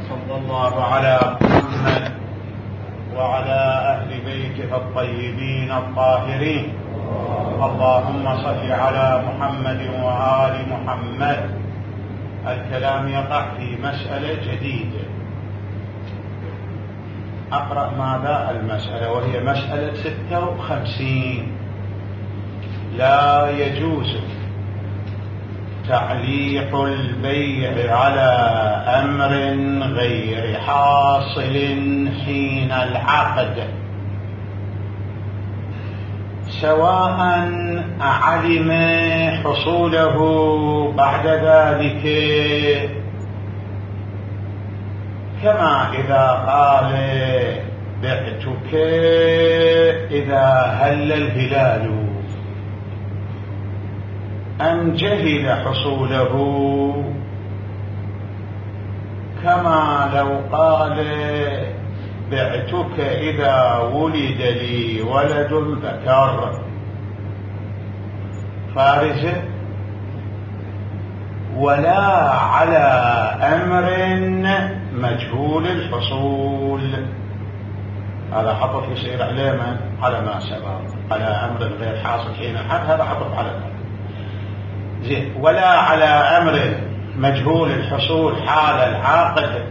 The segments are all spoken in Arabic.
وصلى الله على محمد وعلى أهل بيته الطيبين الطاهرين. اللهم صل على محمد وآل محمد. الكلام يقع في مسألة جديدة. أقرأ ماذا المسألة، وهي مسألة 56. لا يجوز تعليق البيع على أمر غير حاصل حين العقد، سواء علم حصوله بعد ذلك، كما إذا قال بعتك إذا هل الهلال، أم جهل حصوله، كما لو قال بعتك إذا ولد لي ولد ذكر فارس، ولا على أمر مجهول الحصول. هذا حطف يصير علامة على ما سبق، على أمر غير حاصل حين الحد، هذا حطف على ذلك. زين. ولا على أمر مجهول الحصول حال العاقد،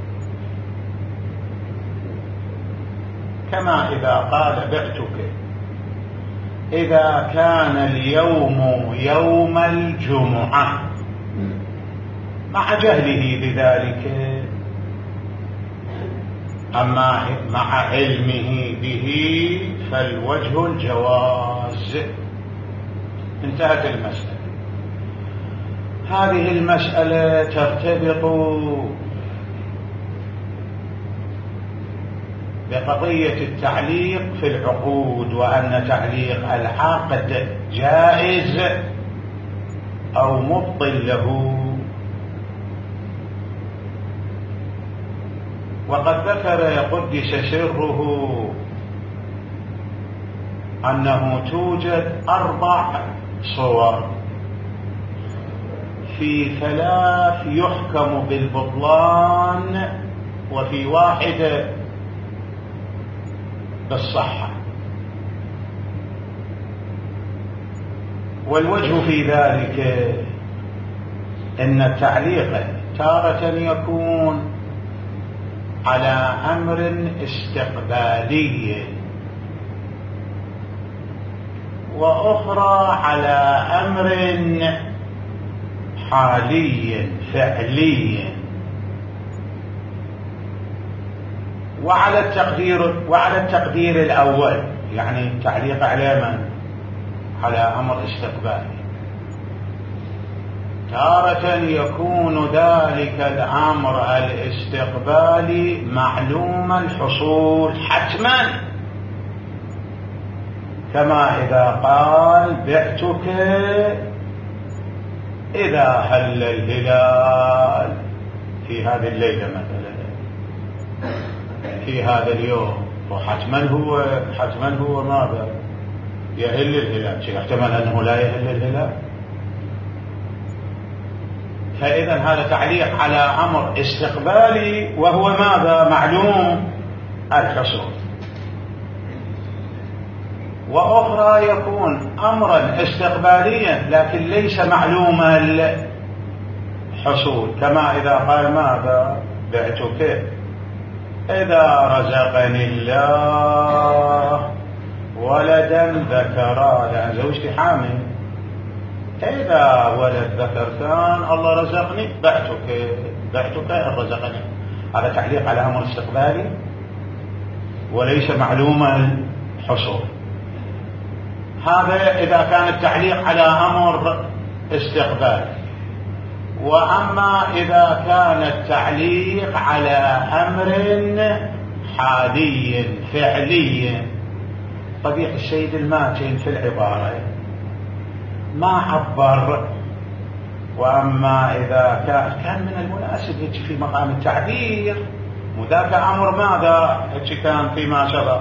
كما إذا قال بعتك إذا كان اليوم يوم الجمعة، مع جهله بذلك، أما مع علمه به فالوجه الجواز. انتهت المسألة. هذه المسألة ترتبط بقضية التعليق في العقود، وأن تعليق العقد جائز أو مبطل له. وقد ذكر قدس سره أنه توجد 4 صور، في 3 يحكم بالبطلان، وفي 1 بالصحة. والوجه في ذلك أن التعليق تارة يكون على أمر استقبالي، وأخرى على أمر حالي فعلي. وعلى التقدير الأول، يعني تعليق على من؟ على أمر استقبالي. تارة يكون ذلك الأمر الاستقبالي معلوم الحصول حتما، كما إذا قال بعتك إذا هل الهلال في هذه الليلة مثلا، في هذا اليوم، وحتما هو ماذا؟ يهل الهلال. يحتمل أنه لا يهل الهلال. فإذا هذا تعليق على أمر استقبالي، وهو ماذا؟ معلوم الحصول. وأخرى يكون أمرا استقباليا لكن ليس معلوم الحصول، كما إذا قال ماذا؟ بعتك إذا رزقني الله ولدا ذكرا، لأن زوجتي حامل، إذا ولد ذكر كان الله رزقني، بعتك إن رزقني. هذا تعليق على أمر استقبالي وليس معلوم الحصول. هذا إذا كان التعليق على أمر استقبالي. وأما إذا كان التعليق على أمر حالي فعلي، طبيعي السيد الماتن في العبارة ما عبر. وأما إذا كان من المناسب هيك في مقام التعبير، وذاك أمر ماذا؟ هيك كان فيما سبق.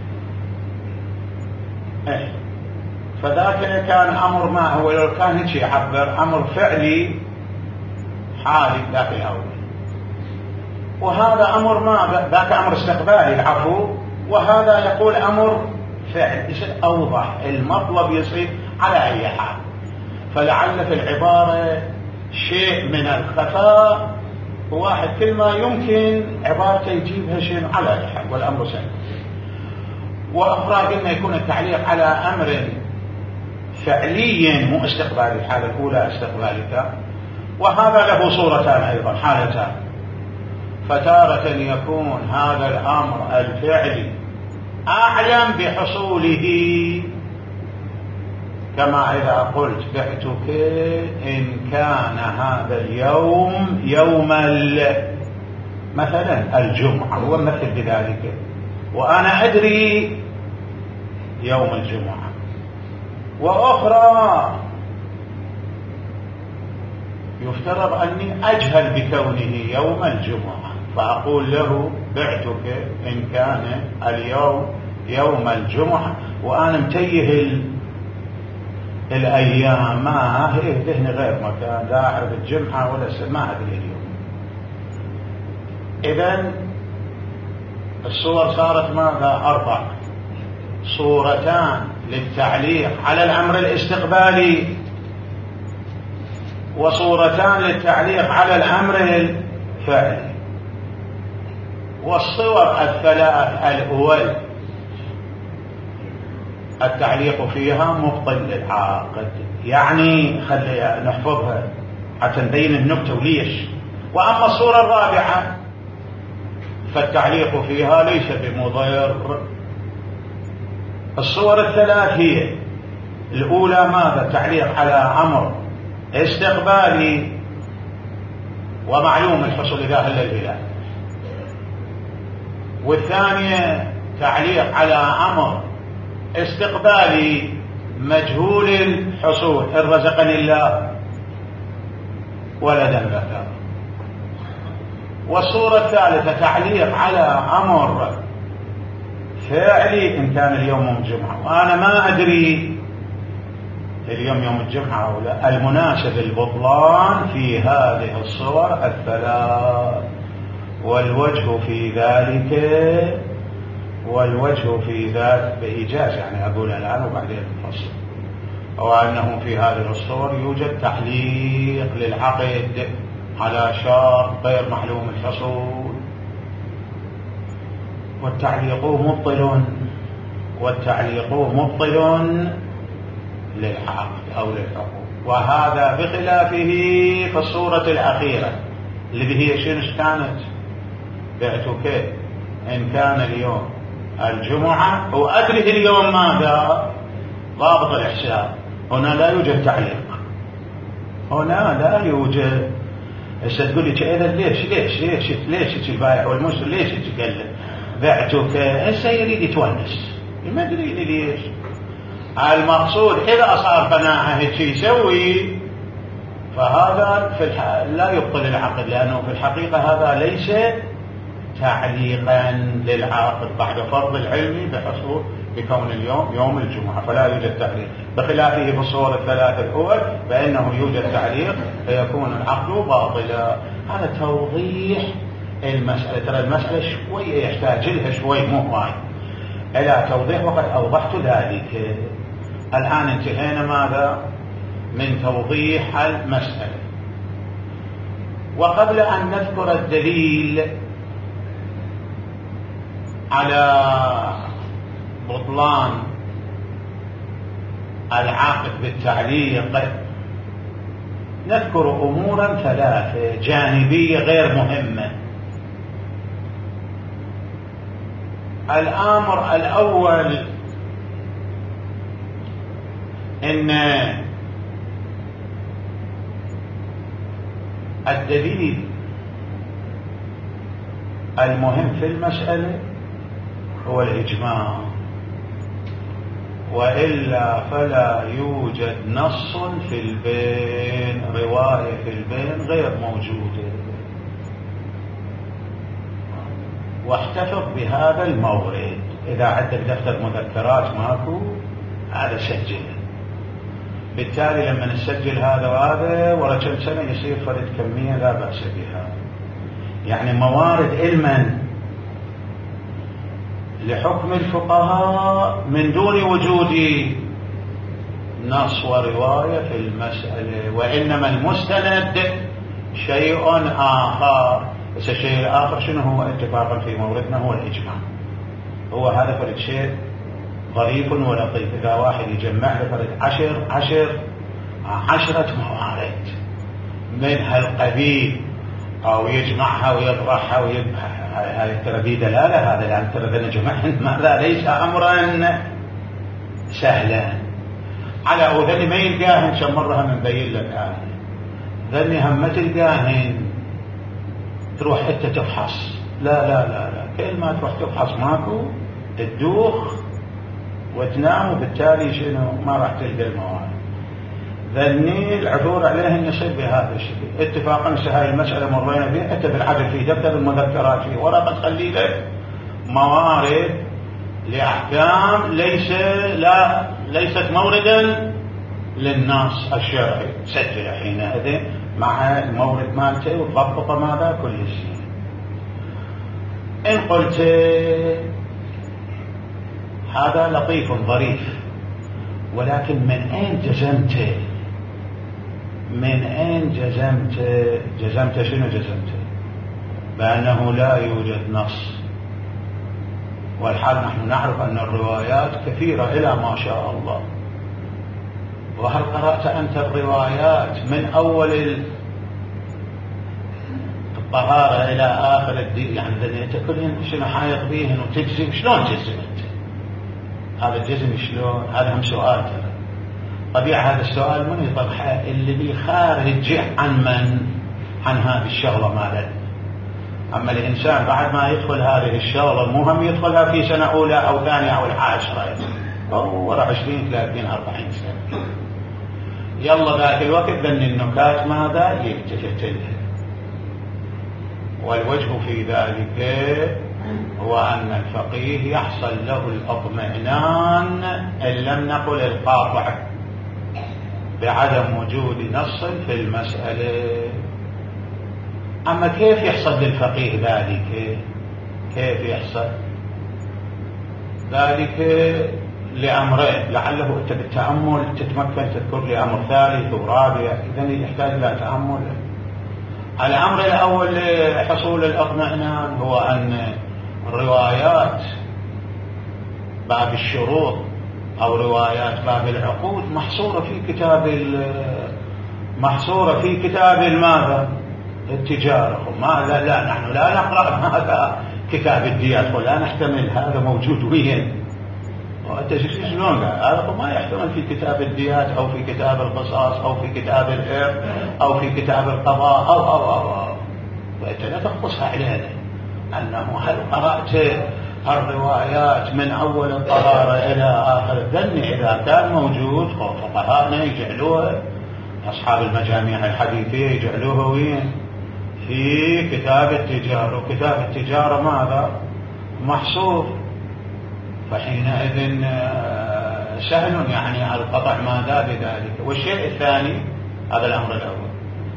فذاك كان أمر ما هو، لو كان هيك يعبر أمر فعلي حالي ذاك الأول. وهذا أمر ما ذاك أمر استقبالي العفو، وهذا يقول أمر فعل. يصير أوضح المطلب، يصير على أي حال. فلعل في العبارة شيء من الخفاء، وواحد كل ما يمكن عبارته يجيبها شيء على أي حال، والأمر سهل. وأخرى قلنا يكون التعليق على أمر فعلي مو استقبالي، الحالة الأولى استقبالية، وهذا له صورتان أيضا، حالتان. فتارة يكون هذا الأمر الفعلي أعلم بحصوله، كما إذا قلت بعتك إن كان هذا اليوم يوم مثلا الجمعة، هو مثل بذلك، وأنا أدري يوم الجمعة. وأخرى يفترض أني أجهل بكونه يوم الجمعة، فأقول له بعتك إن كان اليوم يوم الجمعة، وأنا متيه الأيام، ما هي ذهني غير مكان، لا أعرف الجمعة ولا ما أدري اليوم. إذن الصور صارت ماذا؟ 4 صورتان للتعليق على الأمر الاستقبالي، وصورتان للتعليق على الأمر الفعلي. والصور الثلاث الأول التعليق فيها مبطل للعاقد، يعني خلي نحفظها حتى نبين النكتة وليش. وأما الصورة الرابعة فالتعليق فيها ليس بمضر. الصور الثلاث هي الأولى ماذا؟ تعليق على أمر استقبالي ومعلوم الحصول إذا هل الهلال، والثانية تعليق على أمر استقبالي مجهول الحصول، إن رزقني الله ولدا ذكر. والصورة الثالثة تعليق على أمر فعلي إن كان اليوم يوم الجمعة، وأنا ما أدري اليوم يوم الجمعة أو لا. المناسب البطلان في هذه الصور الثلاث، والوجه في ذلك بإيجاز، يعني أقول الآن وبعدين نفصل، أو أنه في هذه الصور يوجد تعليق للعقد على شرط غير معلوم الحصول، والتعليق مبطل للعقد أو للحقوق. وهذا بخلافه في الصورة الأخيرة اللي هي شنو كانت؟ بعتك إن كان اليوم الجمعة، وأدري اليوم ماذا؟ ضابط الحساب. هنا لا يوجد تعليق، هنا لا يوجد. هسه تقول لي إذا ليش البائع والمشتري ليش يتكلم بعتك؟ هسه يريد يتونس، ما أدري ليش. المقصود إذا صار قناعة هيك يسوي، فهذا لا يبطل العقد، لأنه في الحقيقة هذا ليس تعليقا للعاقد بعد فرض العلم بحصول بكون اليوم يوم الجمعة، فلا يوجد تعليق. بخلافه في الصور الثلاث الأول فإنه يوجد تعليق فيكون العقد باطلا. هذا توضيح المسألة. ترى المسألة شوية يحتاج لها شوي، مو هاي إلى توضيح، وقد أوضحت ذلك. الآن انتهينا ماذا؟ من توضيح المسألة. وقبل أن نذكر الدليل على بطلان العاقد بالتعليق نذكر أمورا 3 جانبية غير مهمة. الأمر الأول إن الدليل المهم في المسألة هو الإجماع، وإلا فلا يوجد نص في البين، رواية في البين غير موجودة. واحتفظ بهذا المورد. إذا عندك دفتر مذكرات ماكو، هذا سجله. بالتالي لما نسجل هذا وهذا ورا كم سنة يصير فرد كمية لا بأس بها. يعني موارد علما لحكم الفقهاء من دون وجود نص ورواية في المسألة، وإنما المستند شيء آخر. بس الشيء الآخر شنو هو؟ اتفاقا في موردنا هو الإجماع. هو هذا فرد شيء ظريف ولطيف. إذا واحد يجمع له فرد 10 موارد من هالقبيل أو يجمعها ويطرحها هذه ترى في دلالة، هذا يعني ترى جمعهن ماذا ليس أمرا سهلا. على أذن ما يلقاهن شمرها من بين لك ذني هم ما تلقاهن تروح انت تفحص. لا لا لا لا، كل ما تروح تفحص ماكو تدوخ وتنام، وبالتالي شنو ما راح تلقى الموارد. ذني العثور عليهن يصير بهذا الشكل. اتفاقا هاي المسألة مرينا فيها، انت بالعدل في دفتر المذكرات في ورقة تخلي لك موارد لأحكام ليست موردا للنص الشرعي. سجل حينئذ مع المورد مالته وتضبط ماذا كل شيء. إن قلت هذا لطيف ظريف، ولكن من أين جزمت؟ من أين جزمت شنو جزمت؟ بأنه لا يوجد نص، والحال نحن نعرف أن الروايات كثيرة إلى ما شاء الله. وهل قرأت أنت الروايات من أول الطهارة إلى آخر الدين؟ يعني أنت كلهم شنو حايط بيهن وتجزم؟ شلون جزمت؟ هذا الجزم شلون؟ هذا هم سؤال. طبيعة هذا السؤال من يطرحه؟ اللي خارج عن هذه الشغلة مالت. أما الإنسان بعد ما يدخل هذه الشغلة مو هم يدخلها في سنة أولى أو ثانية أو 10 أو ورا 20 30 40 سنة، يلا ذاك الوقت ذن النكات ماذا يلتفت لها. والوجه في ذلك هو أن الفقيه يحصل له الاطمئنان إن لم نقل القاطع بعدم وجود نص في المسألة. أما كيف يحصل للفقيه ذلك؟ كيف يحصل ذلك؟ لأمرين، لعله أنت بالتأمل تتمكن تذكر لي أمر ثالث ورابع، إذن يحتاج إلى تأمل. الأمر الأول لحصول الاطمئنان هو أن الروايات باب الشروط أو روايات باب العقود محصورة في كتاب الماذا؟ التجارة. لا نحن لا نقرأ هذا كتاب الديات ولا نحتمل هذا موجود وين. شلون هذا ما يحتمل في كتاب الديات أو في كتاب القصاص أو في كتاب الإرث أو في كتاب القضاء أو فأنت لا تقصها علينا أنه هل قرأت الروايات من أول الطهارة إلى آخر الذن؟ إذا كان موجود فقهاءنا يجعلوه، أصحاب المجاميع الحديثية يجعلوه وين؟ في كتاب التجارة. وكتاب التجارة ماذا؟ محصور، فحينئذ سهل يعني القطع ماذا بذلك. والشيء الثاني هذا الأمر الأول،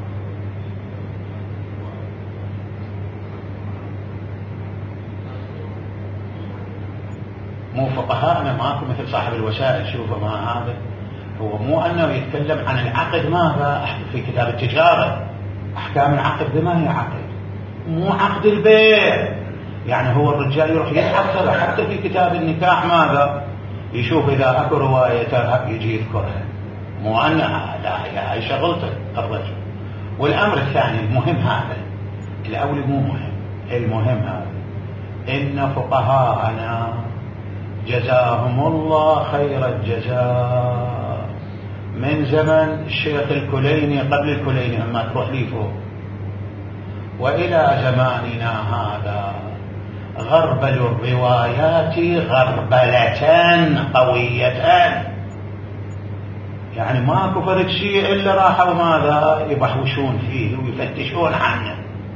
مو فقهاءنا ماكو مثل صاحب الوسائل. شوفوا ما هذا هو مو أنه يتكلم عن العقد ماذا في كتاب التجارة. أحكام العقد بما هي عقد؟ مو عقد البيع. يعني هو الرجال يروح يتحصل حتى في كتاب النكاح ماذا؟ يشوف إذا أكو رواية ترهب يجي يذكرها، مو أن لا هي شغلته الرجل. والأمر الثاني المهم هذا، الأول مو مهم، المهم هذا إن فقهاءنا جزاهم الله خير الجزاء من زمن الشيخ الكليني قبل الكليني أما تروح لي فوق وإلى زماننا هذا غربلوا الروايات غربلة قوية. يعني ما كفرت شيء إلا راحوا ماذا يبحوشون فيه ويفتشون عنه.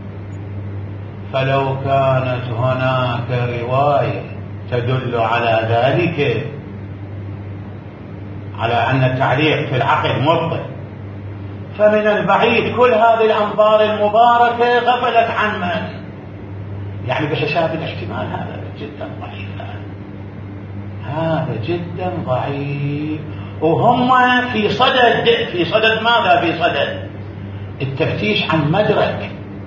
فلو كانت هناك رواية تدل على ذلك، على أن التعليق في العقد مبطل، فمن البعيد كل هذه الأنظار المباركة غفلت عن من؟ يعني بحساب الاحتمال هذا جدا ضعيف، هذا جدا ضعيف. وهم في صدد ماذا؟ في صدد التفتيش عن مدرك،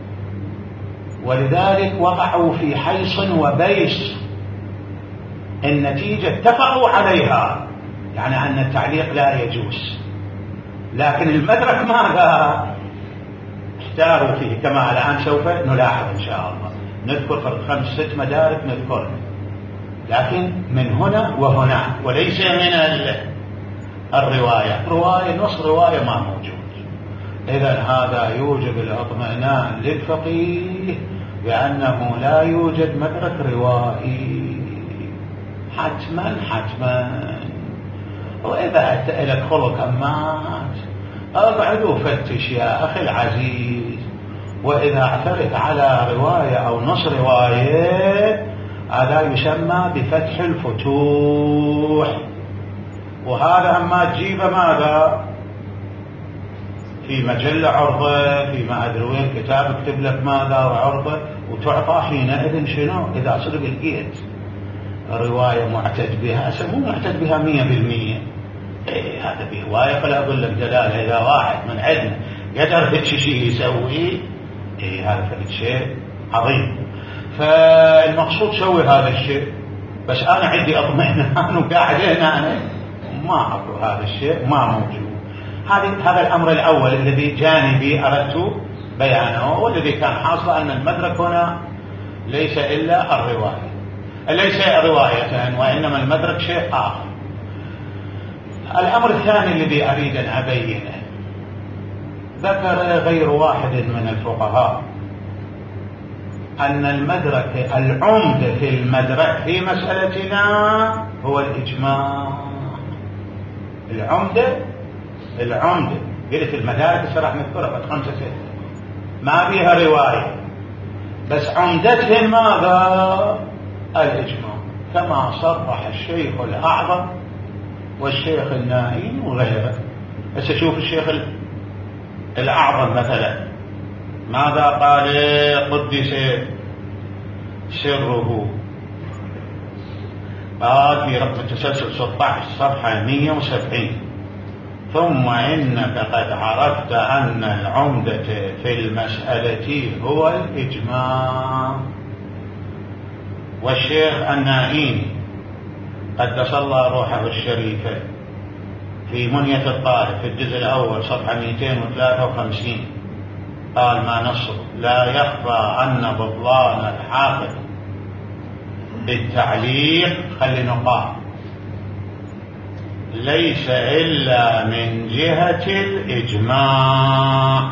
ولذلك وقعوا في حيص وبيص. النتيجة اتفقوا عليها، يعني أن التعليق لا يجوز، لكن المدرك ماذا؟ احتاروا فيه، كما الآن سوف نلاحظ إن شاء الله. نذكر في 5-6 مدارك نذكر، لكن من هنا وهنا، وليس من الرواية. نص رواية ما موجود. إذا هذا يوجب الاطمئنان للفقيه بأنه لا يوجد مدرك روائي حتما. وإذا لك خلق أمات أبعد فتش يا أخي العزيز. وإذا اعترف على رواية أو نص رواية هذا يسمى بفتح الفتوح. وهذا أما تجيب ماذا في مجلة عرضة، في ما أدري وين كتاب اكتب لك ماذا وعرضة، وتعطى حينئذ شنو؟ إذا صدق لقيت رواية معتد بها، مو معتد بها 100%، هذا برواية فلا أقول لك دلالة. إذا واحد من عندنا يقدر شيء يسوي، هذا فلت شيء عظيم. فالمقصود سوي هذا الشيء، بس أنا عندي اطمئنان وقاعد هنا أنا ما أقول هذا الشيء ما موجود. هذا الأمر الأول الذي جانبي أردت بيانه، والذي كان حاصل أن المدرك هنا ليس إلا الرواية، ليس رواية، وإنما المدرك شيء آخر. الأمر الثاني الذي أريد أن أبينه، ذكر غير واحد من الفقهاء أن المدرك العمدة في المدرك في مسألتنا هو الإجماع. العمدة قلت المدارك راح نذكرها 5-6 ما فيها رواية، بس عمدتهم ماذا؟ الإجماع، كما صرح الشيخ الأعظم والشيخ النائي وغيره. بس شوف الشيخ الأعظم مثلا ماذا قال؟ قدس سره، قال في رقم التسلسل 16 صفحة 170: ثم إنك قد عرفت أن العمدة في المسألة هو الإجماع. والشيخ النائي قدس الله روحه الشريفة في منية الطالب في الجزء الأول صفحة 253 قال ما نصر: لا يخفى أن بطلان الحافظ بالتعليق خلي نقاط ليس إلا من جهة الإجماع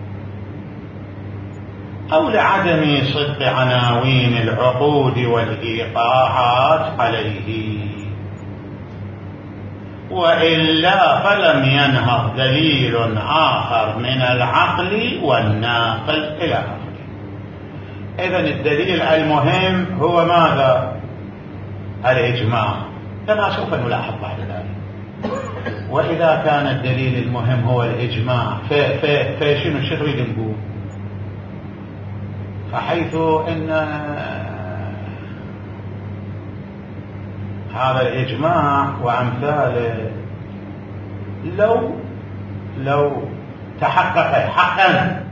أو لعدم صدق عناوين العقود والإيقاعات عليه، وإلا فلم ينهض دليل آخر من العقل والناقل إلى آخره. إذن الدليل المهم هو ماذا؟ الإجماع، كما سوف نلاحظ بعد ذلك. وإذا كان الدليل المهم هو الإجماع فشنو الشيخ يريد نقول؟ فحيث إن هذا الإجماع وأمثاله لو تحقق حقا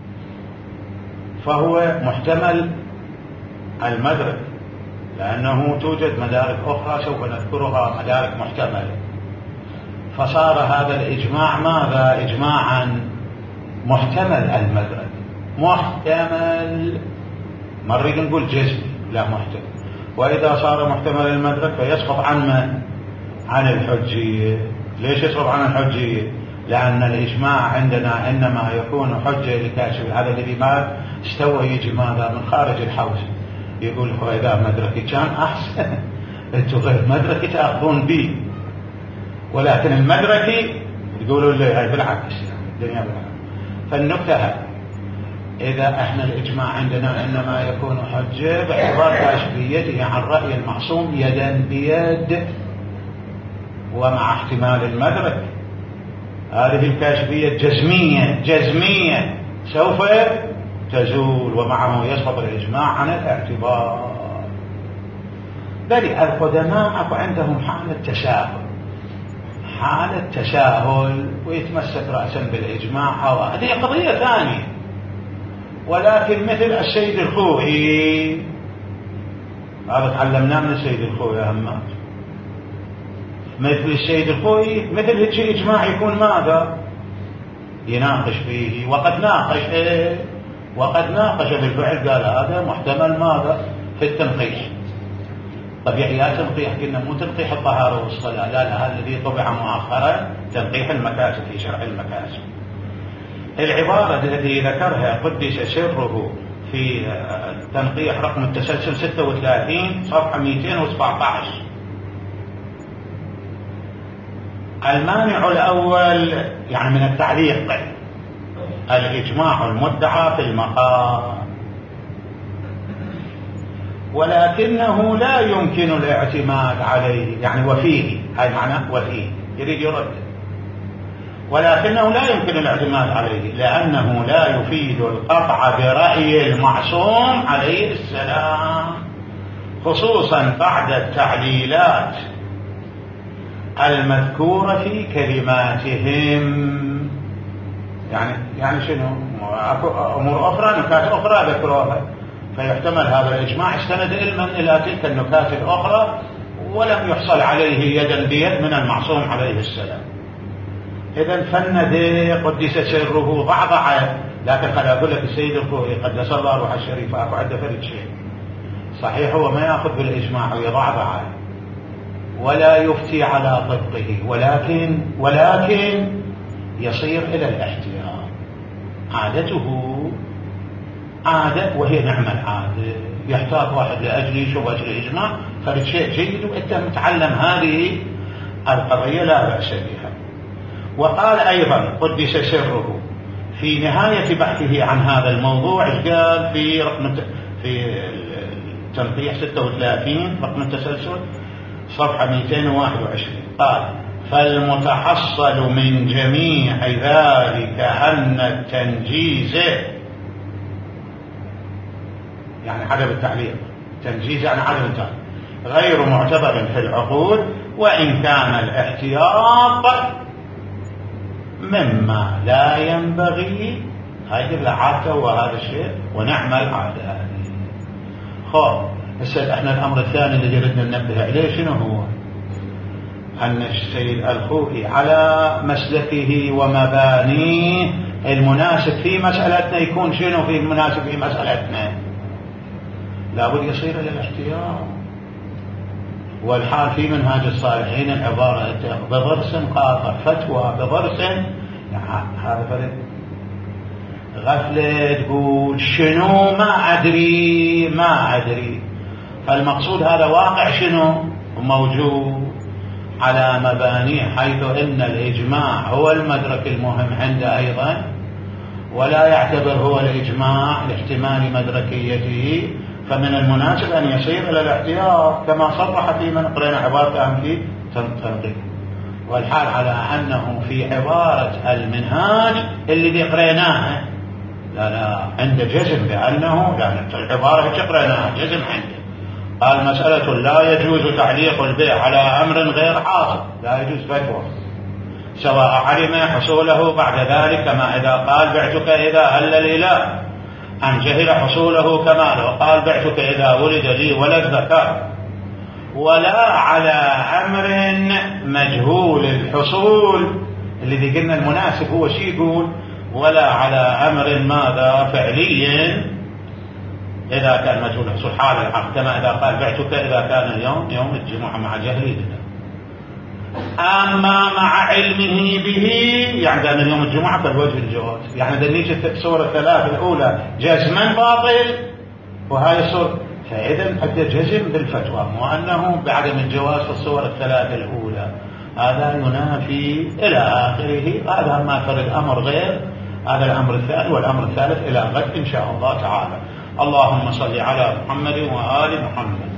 فهو محتمل المدرك، لأنه توجد مدارك أخرى سوف نذكرها مدارك محتملة، فصار هذا الإجماع ماذا؟ إجماعا محتمل المدرك، محتمل، ما نريد نقول جزمي، لا محتمل. وإذا صار محتمل المدرك فيسقط عن من؟ عن الحجية. ليش يسقط عن الحجية؟ لأن الإجماع عندنا إنما يكون حجة لكاشف هذا الذي ما استوى يجي ماذا من خارج الحوز، يقول إذا مدركي كان أحسن أنتم غير مدركي تأخذون بي، ولكن المدركي تقولوا لي هاي بالعكس، الدنيا بالعكس. فالنكتة هذه إذا احنا الإجماع عندنا إنما يكون حجة باعتبار كاشفيته عن رأي المعصوم يدا بيد ومع احتمال المدرك، هذه الكاشفية جزمية سوف تزول ومعه يسقط الإجماع عن الاعتبار. بل القدماء أكو عندهم حالة تساهل ويتمسك رأسا بالإجماع، هذه قضية ثانية. ولكن مثل السيد الخوئي، هذا تعلمناه من السيد الخوئي يا همات، مثل السيد الخوئي مثل هيك إجماع يكون ماذا؟ يناقش فيه، وقد ناقش بالفعل، قال هذا محتمل ماذا؟ في التنقيح. طبيعي لا تنقيح، قلنا مو تنقيح الطهارة والصلاة، لا هذا الذي طبع مؤخرا تنقيح المكاسب في شرع المكاسب. العبارة التي ذكرها قدس سره في تنقيح رقم التسلسل 36 صفحة 217، المانع الأول يعني من التعليق الإجماع المدعى في المقام، ولكنه لا يمكن الاعتماد عليه، يعني وفيه، هاي معناه وفيه، يريد يرد، ولكنه لا يمكن الاعتماد عليه لأنه لا يفيد القطع برأي المعصوم عليه السلام، خصوصا بعد التعليلات المذكورة في كلماتهم. يعني شنو؟ أمور أخرى، نكات أخرى ذكروها، فيحتمل هذا الإجماع استند علما إلى تلك النكات الأخرى ولم يحصل عليه يدا بيد من المعصوم عليه السلام. إذن فند قدس سره ضعضعه. لكن خل أقول لك السيد الخوئي قدس الله روحه الشريفة أكو عنده فرد شيء صحيح، هو ما يأخذ بالإجماع ويضعضعه ولا يفتي على طبقه، ولكن يصير إلى الاحتياط. عادته عادة، وهي نعم العادة، يحتاط واحد لأجل شو أجل إجماع، فرد شيء جيد وأنت متعلم هذه القضية لا بأس بها. وقال أيضا قدس سره في نهاية بحثه عن هذا الموضوع، قال في تنقيح 36 رقم التسلسل صفحة 221، قال: فالمتحصل من جميع ذلك أن التنجيز، يعني عدم التعليق، تنجيز يعني عدم التعليق، غير معتبر في العقود، وإن كان الاحتياط مما لا ينبغي. هذه العادة وهذا الشيء ونعم العادة هذه. هسه احنا الأمر الثاني اللي جردنا ننبه عليه شنو هو؟ أن السيد الخوئي على مسلكه ومبانيه المناسب في مسألتنا يكون شنو في المناسب في مسألتنا؟ لابد يصير إلى الاحتياط. والحال في منهاج الصالحين العبارة بضرس قاطع فتوى بضرس، هذا فرد غفلة تقول شنو ما أدري. فالمقصود هذا واقع شنو موجود على مبانيه، حيث إن الإجماع هو المدرك المهم عنده أيضا، ولا يعتبر هو الإجماع لاحتمال مدركيته، فمن المناسب أن يصير إلى الاحتياط كما صرح في من قرأنا عبارة في تنقيح. والحال على أنه في عبارة المنهاج اللي قرأناها لا عنده جزم بأنه، لأن العبارة قرأناها جزم عنده، قال: مسألة لا يجوز تعليق البيع على أمر غير حاصل، لا يجوز فتوى، سواء علم حصوله بعد ذلك، كما إذا قال: بعتك إذا هل الإله، أن جهل حصوله كما لو قال: بعتك إذا ولد لي ولد ذكر، ولا على أمر مجهول الحصول، الذي قلنا المناسب هو شيء يقول ولا على أمر ماذا فعليا إذا كان مجهول الحصول حال العقد، كما إذا قال: بعتك إذا كان اليوم يوم الجمعة مع جهله بنا. أما مع علمه به، يعني أن اليوم الجمعة فالوجه الجواز، يعني دليل الصورة الثلاث الأولى جزما باطل، وهذه الصورة، فإذا قد جزم بالفتوى وأنه بعدم الجواز في الصور الثلاث الأولى، هذا ينافي إلى آخره. هذا ما فرد أمر غير هذا الأمر الثاني، والأمر الثالث إلى غد إن شاء الله تعالى. اللهم صل على محمد وآل محمد.